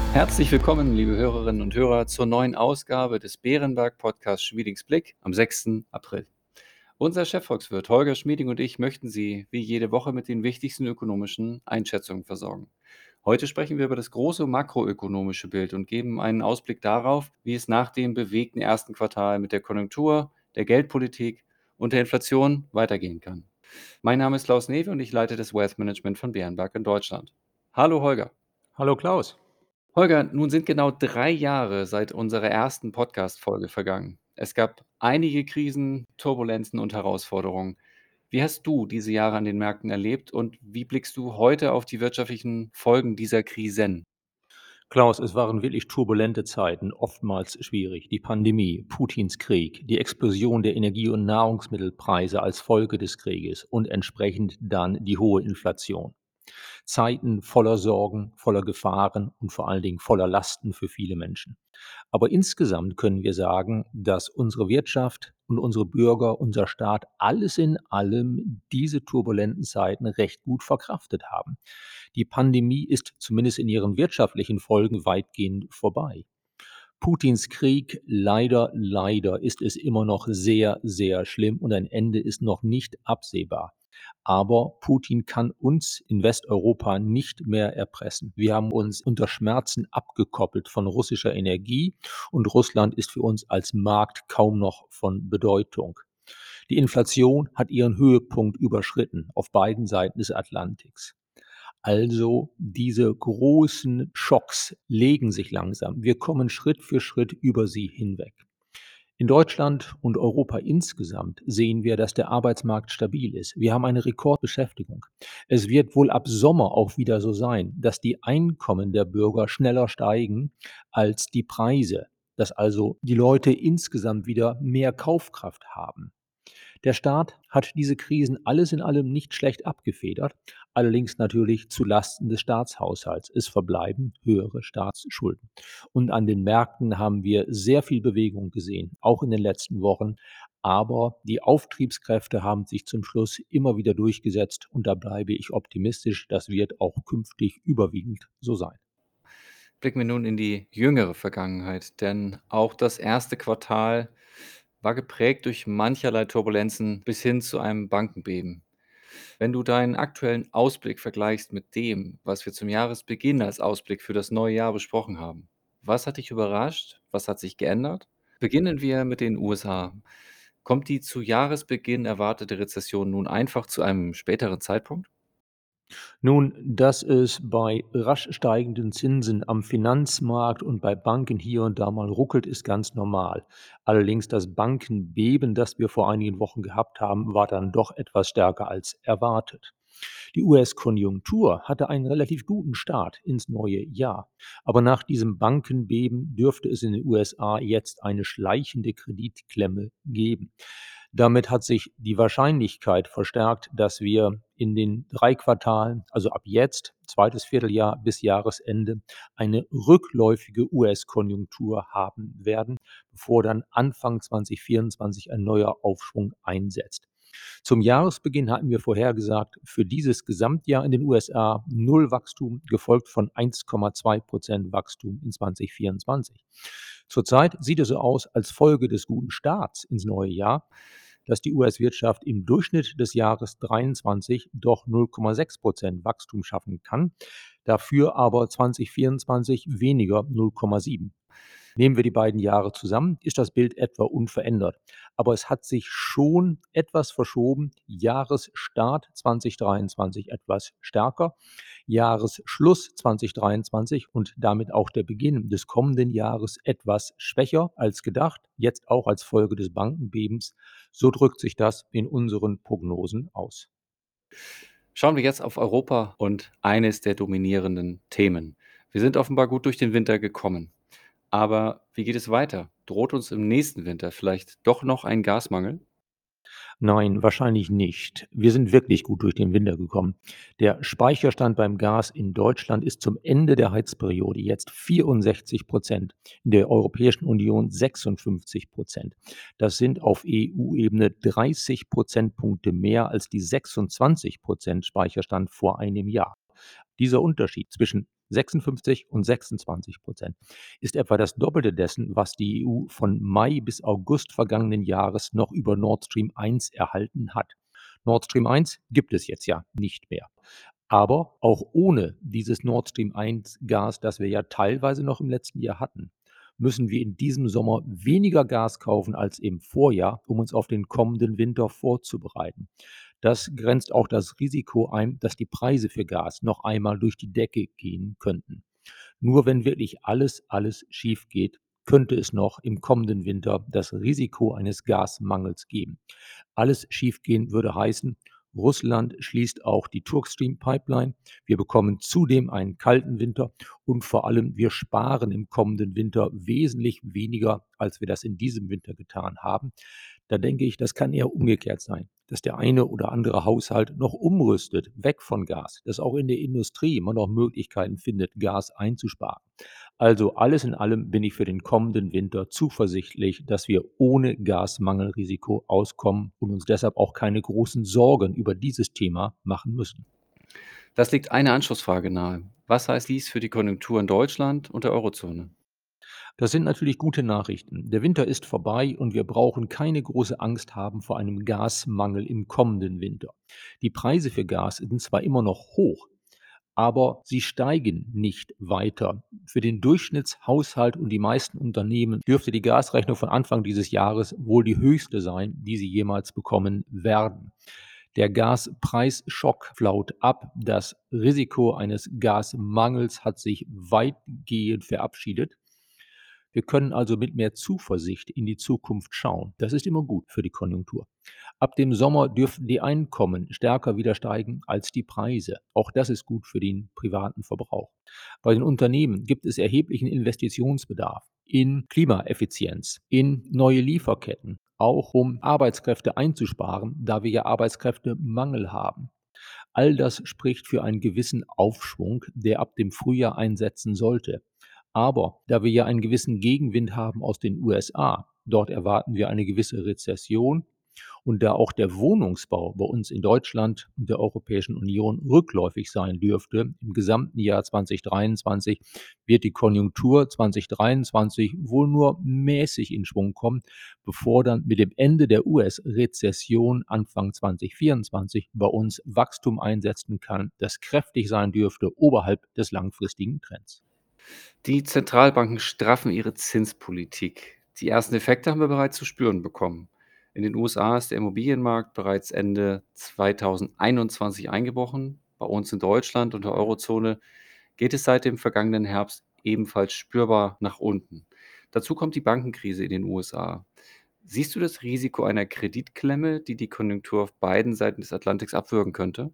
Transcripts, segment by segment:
Herzlich willkommen, liebe Hörerinnen und Hörer, zur neuen Ausgabe des Bärenberg-Podcasts Schmiedings Blick am 6. April. Unser Chefvolkswirt Holger Schmieding und ich möchten Sie wie jede Woche mit den wichtigsten ökonomischen Einschätzungen versorgen. Heute sprechen wir über das große makroökonomische Bild und geben einen Ausblick darauf, wie es nach dem bewegten ersten Quartal mit der Konjunktur, der Geldpolitik und der Inflation weitergehen kann. Mein Name ist Klaus Newe und ich leite das Wealth Management von Bärenberg in Deutschland. Hallo Holger. Hallo Klaus. Holger, nun sind genau 3 Jahre seit unserer ersten Podcast-Folge vergangen. Es gab einige Krisen, Turbulenzen und Herausforderungen. Wie hast du diese Jahre an den Märkten erlebt und wie blickst du heute auf die wirtschaftlichen Folgen dieser Krisen? Klaus, es waren wirklich turbulente Zeiten, oftmals schwierig. Die Pandemie, Putins Krieg, die Explosion der Energie- und Nahrungsmittelpreise als Folge des Krieges und entsprechend dann die hohe Inflation. Zeiten voller Sorgen, voller Gefahren und vor allen Dingen voller Lasten für viele Menschen. Aber insgesamt können wir sagen, dass unsere Wirtschaft und unsere Bürger, unser Staat, alles in allem diese turbulenten Zeiten recht gut verkraftet haben. Die Pandemie ist zumindest in ihren wirtschaftlichen Folgen weitgehend vorbei. Putins Krieg, leider ist es immer noch sehr, sehr schlimm und ein Ende ist noch nicht absehbar. Aber Putin kann uns in Westeuropa nicht mehr erpressen. Wir haben uns unter Schmerzen abgekoppelt von russischer Energie und Russland ist für uns als Markt kaum noch von Bedeutung. Die Inflation hat ihren Höhepunkt überschritten auf beiden Seiten des Atlantiks. Also diese großen Schocks legen sich langsam. Wir kommen Schritt für Schritt über sie hinweg. In Deutschland und Europa insgesamt sehen wir, dass der Arbeitsmarkt stabil ist. Wir haben eine Rekordbeschäftigung. Es wird wohl ab Sommer auch wieder so sein, dass die Einkommen der Bürger schneller steigen als die Preise, dass also die Leute insgesamt wieder mehr Kaufkraft haben. Der Staat hat diese Krisen alles in allem nicht schlecht abgefedert, allerdings natürlich zu Lasten des Staatshaushalts. Es verbleiben höhere Staatsschulden. Und an den Märkten haben wir sehr viel Bewegung gesehen, auch in den letzten Wochen. Aber die Auftriebskräfte haben sich zum Schluss immer wieder durchgesetzt und da bleibe ich optimistisch. Das wird auch künftig überwiegend so sein. Blicken wir nun in die jüngere Vergangenheit, denn auch das erste Quartal war geprägt durch mancherlei Turbulenzen bis hin zu einem Bankenbeben. Wenn du deinen aktuellen Ausblick vergleichst mit dem, was wir zum Jahresbeginn als Ausblick für das neue Jahr besprochen haben, was hat dich überrascht? Was hat sich geändert? Beginnen wir mit den USA. Kommt die zu Jahresbeginn erwartete Rezession nun einfach zu einem späteren Zeitpunkt? Nun, dass es bei rasch steigenden Zinsen am Finanzmarkt und bei Banken hier und da mal ruckelt, ist ganz normal. Allerdings das Bankenbeben, das wir vor einigen Wochen gehabt haben, war dann doch etwas stärker als erwartet. Die US-Konjunktur hatte einen relativ guten Start ins neue Jahr. Aber nach diesem Bankenbeben dürfte es in den USA jetzt eine schleichende Kreditklemme geben. Damit hat sich die Wahrscheinlichkeit verstärkt, dass wir in den 3 Quartalen, also ab jetzt, zweites Vierteljahr bis Jahresende, eine rückläufige US-Konjunktur haben werden, bevor dann Anfang 2024 ein neuer Aufschwung einsetzt. Zum Jahresbeginn hatten wir vorhergesagt, für dieses Gesamtjahr in den USA null Wachstum, gefolgt von 1,2% Wachstum in 2024. Zurzeit sieht es so aus, als Folge des guten Starts ins neue Jahr, dass die US-Wirtschaft im Durchschnitt des Jahres 23 doch 0,6% Wachstum schaffen kann, dafür aber 2024 weniger 0,7. Nehmen wir die beiden Jahre zusammen, ist das Bild etwa unverändert. Aber es hat sich schon etwas verschoben. Jahresstart 2023 etwas stärker, Jahresschluss 2023 und damit auch der Beginn des kommenden Jahres etwas schwächer als gedacht, jetzt auch als Folge des Bankenbebens. So drückt sich das in unseren Prognosen aus. Schauen wir jetzt auf Europa und eines der dominierenden Themen. Wir sind offenbar gut durch den Winter gekommen. Aber wie geht es weiter? Droht uns im nächsten Winter vielleicht doch noch ein Gasmangel? Nein, wahrscheinlich nicht. Wir sind wirklich gut durch den Winter gekommen. Der Speicherstand beim Gas in Deutschland ist zum Ende der Heizperiode jetzt 64%, in der Europäischen Union 56%. Das sind auf EU-Ebene 30 Prozentpunkte mehr als die 26% Speicherstand vor einem Jahr. Dieser Unterschied zwischen 56 und 26%, ist etwa das Doppelte dessen, was die EU von Mai bis August vergangenen Jahres noch über Nord Stream 1 erhalten hat. Nord Stream 1 gibt es jetzt ja nicht mehr. Aber auch ohne dieses Nord Stream 1 Gas, das wir ja teilweise noch im letzten Jahr hatten, müssen wir in diesem Sommer weniger Gas kaufen als im Vorjahr, um uns auf den kommenden Winter vorzubereiten. Das grenzt auch das Risiko ein, dass die Preise für Gas noch einmal durch die Decke gehen könnten. Nur wenn wirklich alles schief geht, könnte es noch im kommenden Winter das Risiko eines Gasmangels geben. Alles schiefgehen würde heißen, Russland schließt auch die Turkstream Pipeline. Wir bekommen zudem einen kalten Winter und vor allem wir sparen im kommenden Winter wesentlich weniger, als wir das in diesem Winter getan haben. Da denke ich, das kann eher umgekehrt sein, dass der eine oder andere Haushalt noch umrüstet, weg von Gas, dass auch in der Industrie man noch Möglichkeiten findet, Gas einzusparen. Also alles in allem bin ich für den kommenden Winter zuversichtlich, dass wir ohne Gasmangelrisiko auskommen und uns deshalb auch keine großen Sorgen über dieses Thema machen müssen. Das liegt eine Anschlussfrage nahe. Was heißt dies für die Konjunktur in Deutschland und der Eurozone? Das sind natürlich gute Nachrichten. Der Winter ist vorbei und wir brauchen keine große Angst haben vor einem Gasmangel im kommenden Winter. Die Preise für Gas sind zwar immer noch hoch, aber sie steigen nicht weiter. Für den Durchschnittshaushalt und die meisten Unternehmen dürfte die Gasrechnung von Anfang dieses Jahres wohl die höchste sein, die sie jemals bekommen werden. Der Gaspreisschock flaut ab. Das Risiko eines Gasmangels hat sich weitgehend verabschiedet. Wir können also mit mehr Zuversicht in die Zukunft schauen. Das ist immer gut für die Konjunktur. Ab dem Sommer dürften die Einkommen stärker wieder steigen als die Preise. Auch das ist gut für den privaten Verbrauch. Bei den Unternehmen gibt es erheblichen Investitionsbedarf in Klimaeffizienz, in neue Lieferketten, auch um Arbeitskräfte einzusparen, da wir ja Arbeitskräftemangel haben. All das spricht für einen gewissen Aufschwung, der ab dem Frühjahr einsetzen sollte. Aber da wir ja einen gewissen Gegenwind haben aus den USA, dort erwarten wir eine gewisse Rezession und da auch der Wohnungsbau bei uns in Deutschland und der Europäischen Union rückläufig sein dürfte im gesamten Jahr 2023, wird die Konjunktur 2023 wohl nur mäßig in Schwung kommen, bevor dann mit dem Ende der US-Rezession Anfang 2024 bei uns Wachstum einsetzen kann, das kräftig sein dürfte oberhalb des langfristigen Trends. Die Zentralbanken straffen ihre Zinspolitik. Die ersten Effekte haben wir bereits zu spüren bekommen. In den USA ist der Immobilienmarkt bereits Ende 2021 eingebrochen. Bei uns in Deutschland und der Eurozone geht es seit dem vergangenen Herbst ebenfalls spürbar nach unten. Dazu kommt die Bankenkrise in den USA. Siehst du das Risiko einer Kreditklemme, die die Konjunktur auf beiden Seiten des Atlantiks abwürgen könnte?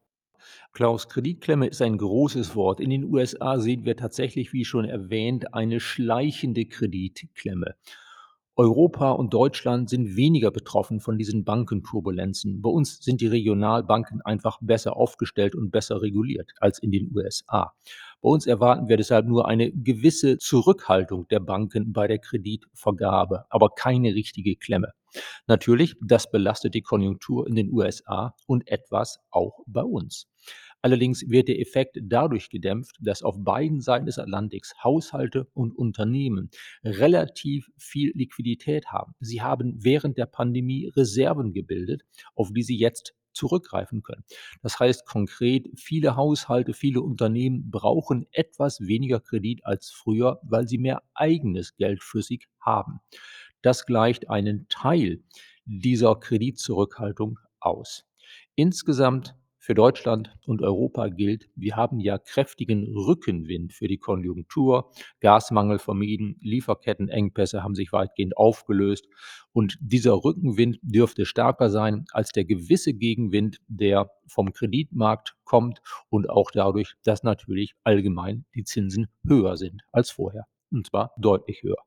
Klaus, Kreditklemme ist ein großes Wort. In den USA sehen wir tatsächlich, wie schon erwähnt, eine schleichende Kreditklemme. Europa und Deutschland sind weniger betroffen von diesen Bankenturbulenzen. Bei uns sind die Regionalbanken einfach besser aufgestellt und besser reguliert als in den USA. Bei uns erwarten wir deshalb nur eine gewisse Zurückhaltung der Banken bei der Kreditvergabe, aber keine richtige Klemme. Natürlich, das belastet die Konjunktur in den USA und etwas auch bei uns. Allerdings wird der Effekt dadurch gedämpft, dass auf beiden Seiten des Atlantiks Haushalte und Unternehmen relativ viel Liquidität haben. Sie haben während der Pandemie Reserven gebildet, auf die sie jetzt zurückgreifen können. Das heißt konkret, viele Haushalte, viele Unternehmen brauchen etwas weniger Kredit als früher, weil sie mehr eigenes Geld flüssig haben. Das gleicht einen Teil dieser Kreditzurückhaltung aus. Insgesamt für Deutschland und Europa gilt, wir haben ja kräftigen Rückenwind für die Konjunktur, Gasmangel vermieden, Lieferkettenengpässe haben sich weitgehend aufgelöst und dieser Rückenwind dürfte stärker sein als der gewisse Gegenwind, der vom Kreditmarkt kommt und auch dadurch, dass natürlich allgemein die Zinsen höher sind als vorher, und zwar deutlich höher.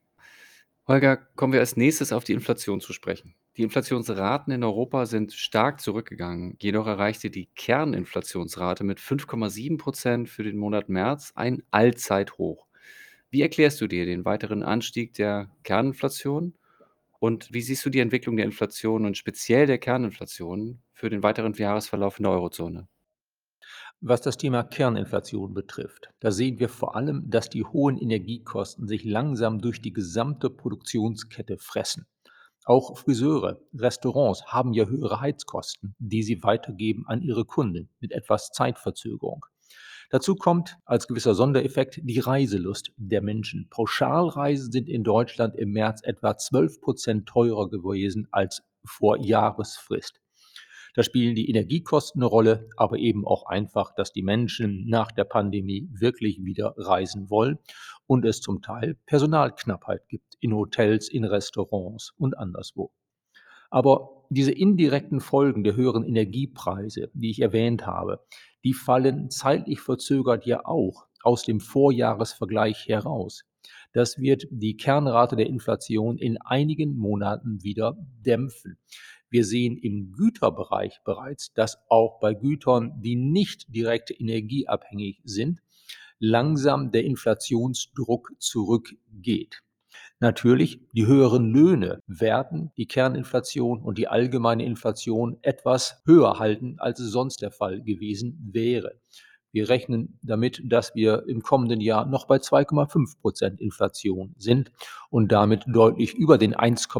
Holger, kommen wir als nächstes auf die Inflation zu sprechen. Die Inflationsraten in Europa sind stark zurückgegangen. Jedoch erreichte die Kerninflationsrate mit 5,7% für den Monat März ein Allzeithoch. Wie erklärst du dir den weiteren Anstieg der Kerninflation und wie siehst du die Entwicklung der Inflation und speziell der Kerninflation für den weiteren Jahresverlauf in der Eurozone? Was das Thema Kerninflation betrifft, da sehen wir vor allem, dass die hohen Energiekosten sich langsam durch die gesamte Produktionskette fressen. Auch Friseure, Restaurants haben ja höhere Heizkosten, die sie weitergeben an ihre Kunden mit etwas Zeitverzögerung. Dazu kommt als gewisser Sondereffekt die Reiselust der Menschen. Pauschalreisen sind in Deutschland im März etwa 12% teurer gewesen als vor Jahresfrist. Da spielen die Energiekosten eine Rolle, aber eben auch einfach, dass die Menschen nach der Pandemie wirklich wieder reisen wollen und es zum Teil Personalknappheit gibt in Hotels, in Restaurants und anderswo. Aber diese indirekten Folgen der höheren Energiepreise, die ich erwähnt habe, die fallen zeitlich verzögert ja auch aus dem Vorjahresvergleich heraus. Das wird die Kernrate der Inflation in einigen Monaten wieder dämpfen. Wir sehen im Güterbereich bereits, dass auch bei Gütern, die nicht direkt energieabhängig sind, langsam der Inflationsdruck zurückgeht. Natürlich, die höheren Löhne werden die Kerninflation und die allgemeine Inflation etwas höher halten, als es sonst der Fall gewesen wäre. Wir rechnen damit, dass wir im kommenden Jahr noch bei 2,5% Inflation sind und damit deutlich über den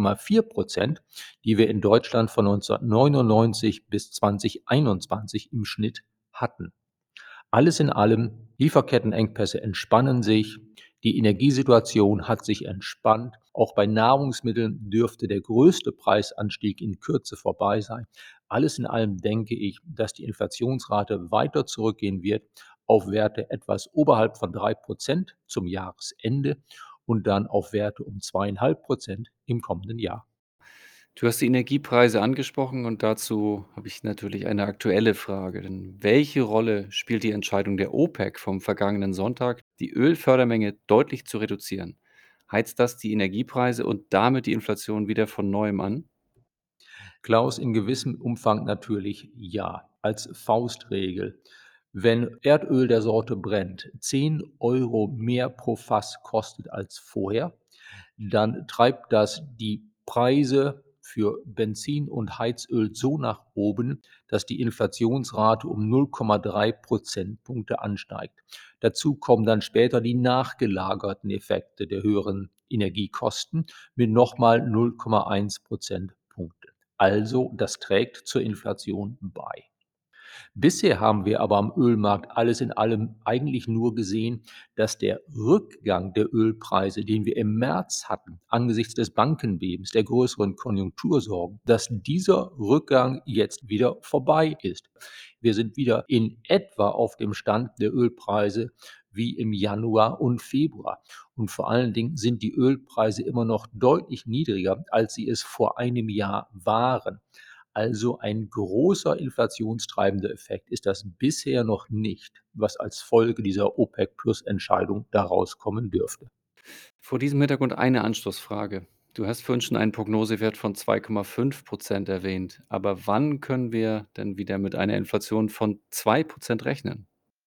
1,4%, die wir in Deutschland von 1999 bis 2021 im Schnitt hatten. Alles in allem, Lieferkettenengpässe entspannen sich, die Energiesituation hat sich entspannt. Auch bei Nahrungsmitteln dürfte der größte Preisanstieg in Kürze vorbei sein. Alles in allem denke ich, dass die Inflationsrate weiter zurückgehen wird auf Werte etwas oberhalb von 3% zum Jahresende und dann auf Werte um 2,5% im kommenden Jahr. Du hast die Energiepreise angesprochen und dazu habe ich natürlich eine aktuelle Frage. Denn welche Rolle spielt die Entscheidung der OPEC vom vergangenen Sonntag, die Ölfördermenge deutlich zu reduzieren? Heizt das die Energiepreise und damit die Inflation wieder von neuem an? Klaus, in gewissem Umfang natürlich ja, als Faustregel. Wenn Erdöl der Sorte Brent 10 € mehr pro Fass kostet als vorher, dann treibt das die Preise für Benzin und Heizöl so nach oben, dass die Inflationsrate um 0,3 Prozentpunkte ansteigt. Dazu kommen dann später die nachgelagerten Effekte der höheren Energiekosten mit nochmal 0,1 Prozentpunkte. Also, das trägt zur Inflation bei. Bisher haben wir aber am Ölmarkt alles in allem eigentlich nur gesehen, dass der Rückgang der Ölpreise, den wir im März hatten, angesichts des Bankenbebens, der größeren Konjunktursorgen, dass dieser Rückgang jetzt wieder vorbei ist. Wir sind wieder in etwa auf dem Stand der Ölpreise wie im Januar und Februar. Und vor allen Dingen sind die Ölpreise immer noch deutlich niedriger, als sie es vor einem Jahr waren. Also ein großer inflationstreibender Effekt ist das bisher noch nicht, was als Folge dieser OPEC-Plus-Entscheidung daraus kommen dürfte. Vor diesem Hintergrund eine Anschlussfrage. Du hast vorhin schon einen Prognosewert von 2,5% erwähnt. Aber wann können wir denn wieder mit einer Inflation von 2% rechnen?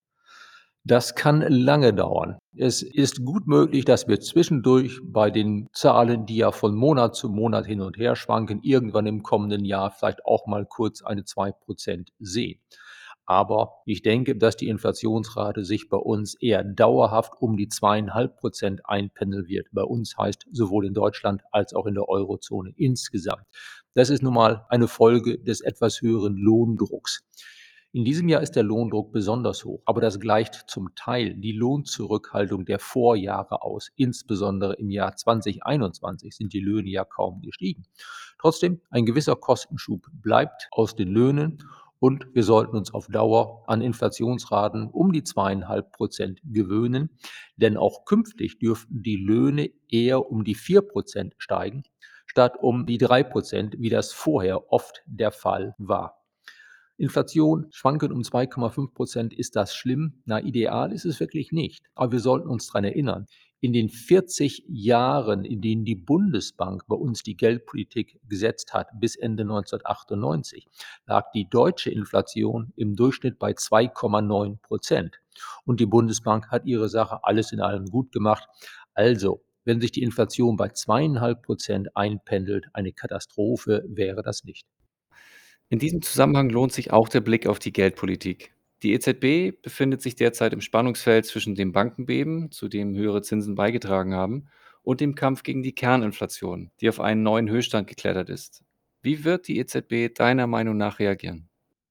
Das kann lange dauern. Es ist gut möglich, dass wir zwischendurch bei den Zahlen, die ja von Monat zu Monat hin und her schwanken, irgendwann im kommenden Jahr vielleicht auch mal kurz eine 2% sehen. Aber ich denke, dass die Inflationsrate sich bei uns eher dauerhaft um die 2,5% einpendeln wird. Bei uns heißt sowohl in Deutschland als auch in der Eurozone insgesamt. Das ist nun mal eine Folge des etwas höheren Lohndrucks. In diesem Jahr ist der Lohndruck besonders hoch, aber das gleicht zum Teil die Lohnzurückhaltung der Vorjahre aus. Insbesondere im Jahr 2021 sind die Löhne ja kaum gestiegen. Trotzdem, ein gewisser Kostenschub bleibt aus den Löhnen und wir sollten uns auf Dauer an Inflationsraten um die 2,5% gewöhnen, denn auch künftig dürften die Löhne eher um die 4% steigen, statt um die 3%, wie das vorher oft der Fall war. Inflation schwanken um 2,5%. Ist das schlimm? Na, ideal ist es wirklich nicht. Aber wir sollten uns daran erinnern, in den 40 Jahren, in denen die Bundesbank bei uns die Geldpolitik gesetzt hat, bis Ende 1998, lag die deutsche Inflation im Durchschnitt bei 2,9%. Und die Bundesbank hat ihre Sache alles in allem gut gemacht. Also, wenn sich die Inflation bei 2,5% einpendelt, eine Katastrophe wäre das nicht. In diesem Zusammenhang lohnt sich auch der Blick auf die Geldpolitik. Die EZB befindet sich derzeit im Spannungsfeld zwischen dem Bankenbeben, zu dem höhere Zinsen beigetragen haben, und dem Kampf gegen die Kerninflation, die auf einen neuen Höchststand geklettert ist. Wie wird die EZB deiner Meinung nach reagieren?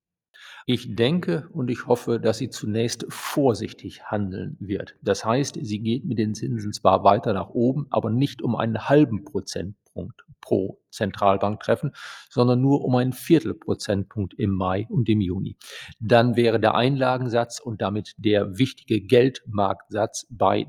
Ich denke und ich hoffe, dass sie zunächst vorsichtig handeln wird. Das heißt, sie geht mit den Zinsen zwar weiter nach oben, aber nicht um einen halben Prozentpunkt pro Zentralbanktreffen, sondern nur um einen Viertelprozentpunkt im Mai und im Juni. Dann wäre der Einlagensatz und damit der wichtige Geldmarktsatz bei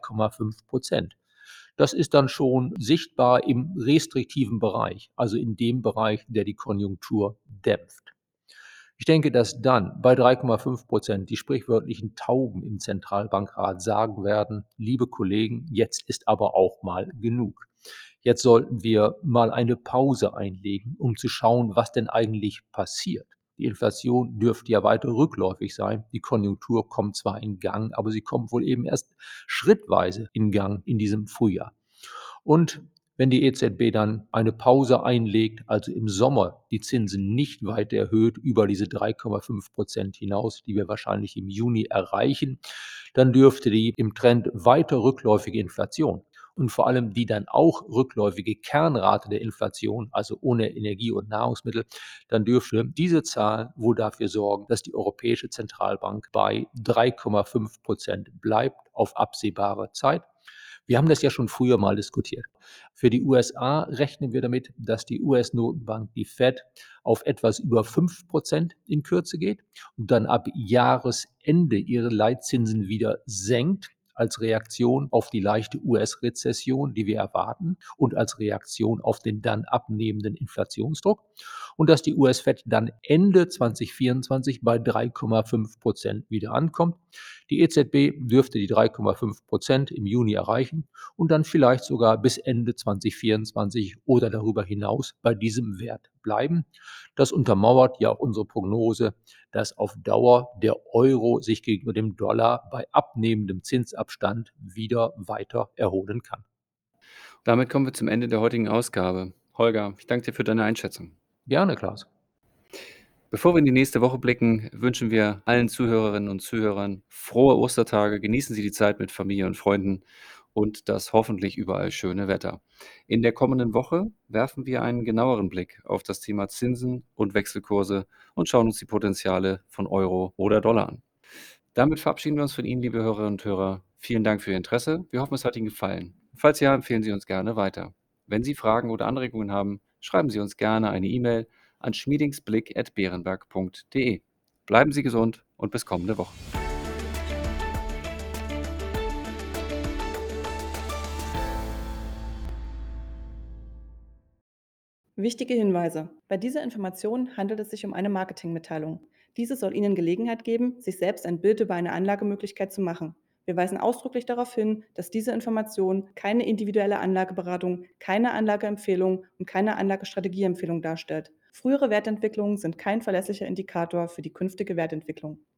3,5%. Das ist dann schon sichtbar im restriktiven Bereich, also in dem Bereich, der die Konjunktur dämpft. Ich denke, dass dann bei 3,5% die sprichwörtlichen Tauben im Zentralbankrat sagen werden: „Liebe Kollegen, jetzt ist aber auch mal genug. Jetzt sollten wir mal eine Pause einlegen, um zu schauen, was denn eigentlich passiert.“ Die Inflation dürfte ja weiter rückläufig sein. Die Konjunktur kommt zwar in Gang, aber sie kommt wohl eben erst schrittweise in Gang in diesem Frühjahr. Und wenn die EZB dann eine Pause einlegt, also im Sommer die Zinsen nicht weiter erhöht über diese 3,5% hinaus, die wir wahrscheinlich im Juni erreichen, dann dürfte die im Trend weiter rückläufige Inflation und vor allem die dann auch rückläufige Kernrate der Inflation, also ohne Energie und Nahrungsmittel, dann dürfte diese Zahl wohl dafür sorgen, dass die Europäische Zentralbank bei 3,5% bleibt auf absehbare Zeit. Wir haben das ja schon früher mal diskutiert. Für die USA rechnen wir damit, dass die US-Notenbank, die Fed, auf etwas über 5% in Kürze geht und dann ab Jahresende ihre Leitzinsen wieder senkt als Reaktion auf die leichte US-Rezession, die wir erwarten und als Reaktion auf den dann abnehmenden Inflationsdruck, und dass die US-Fed dann Ende 2024 bei 3,5% wieder ankommt. Die EZB dürfte die 3,5% im Juni erreichen und dann vielleicht sogar bis Ende 2024 oder darüber hinaus bei diesem Wert bleiben. Das untermauert ja unsere Prognose, dass auf Dauer der Euro sich gegenüber dem Dollar bei abnehmendem Zinsabstand wieder weiter erholen kann. Damit kommen wir zum Ende der heutigen Ausgabe. Holger, ich danke dir für deine Einschätzung. Gerne, Klaus. Bevor wir in die nächste Woche blicken, wünschen wir allen Zuhörerinnen und Zuhörern frohe Ostertage. Genießen Sie die Zeit mit Familie und Freunden und das hoffentlich überall schöne Wetter. In der kommenden Woche werfen wir einen genaueren Blick auf das Thema Zinsen und Wechselkurse und schauen uns die Potenziale von Euro oder Dollar an. Damit verabschieden wir uns von Ihnen, liebe Hörerinnen und Hörer. Vielen Dank für Ihr Interesse. Wir hoffen, es hat Ihnen gefallen. Falls ja, empfehlen Sie uns gerne weiter. Wenn Sie Fragen oder Anregungen haben, schreiben Sie uns gerne eine E-Mail an schmiedingsblick@beerenberg.de. Bleiben Sie gesund und bis kommende Woche. Wichtige Hinweise. Bei dieser Information handelt es sich um eine Marketingmitteilung. Diese soll Ihnen Gelegenheit geben, sich selbst ein Bild über eine Anlagemöglichkeit zu machen. Wir weisen ausdrücklich darauf hin, dass diese Information keine individuelle Anlageberatung, keine Anlageempfehlung und keine Anlagestrategieempfehlung darstellt. Frühere Wertentwicklungen sind kein verlässlicher Indikator für die künftige Wertentwicklung.